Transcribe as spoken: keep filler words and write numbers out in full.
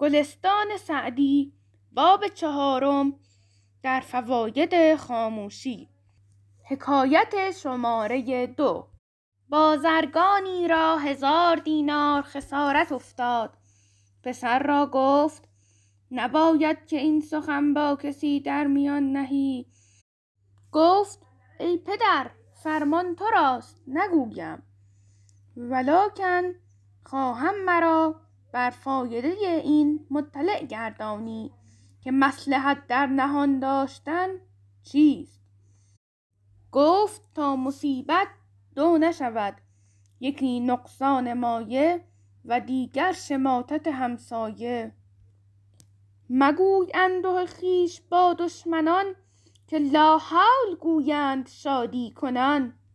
گلستان سعدی باب چهارم در فواید خاموشی. حکایت شماره دو. بازرگانی را هزار دینار خسارت افتاد. پسر را گفت نباید که این سخن با کسی در میان نهی. گفت ای پدر، فرمان تو راست، نگویم، ولکن خواهم مرا بر فایده این مطلع گردانی که مصلحت در نهان داشتن چیست. گفت تا مصیبت دو نشود، یکی نقصان مایه و دیگر شماتت همسایه. مگوی انده خویش با دشمنان، که لاحول گویند شادی کنان.